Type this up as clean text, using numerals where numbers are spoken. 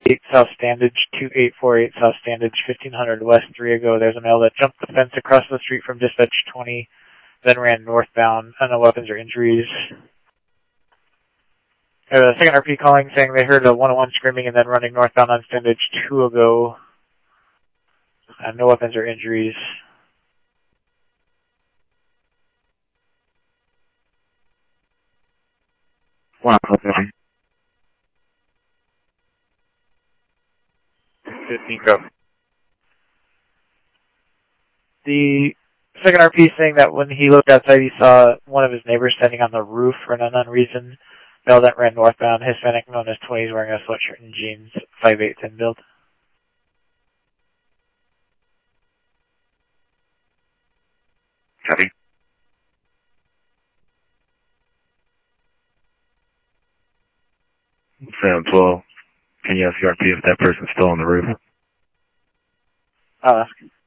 28 South Standage, 2848 South Standage, 1500 West, 3 ago. There's a male that jumped the fence across the street from dispatch 20, then ran northbound. No weapons or injuries. The second RP calling saying they heard a 101 screaming and then running northbound on Standage 2 ago. No weapons or injuries. Wow, okay. 15 go. The second RP saying that when he looked outside, he saw one of his neighbors standing on the roof for an unknown reason. Male that ran northbound, Hispanic known as 20s, wearing a sweatshirt and jeans, 5'8", 10 build. Copy. Sounds well. Can you ask the RP if that person's still on the roof? I'll ask.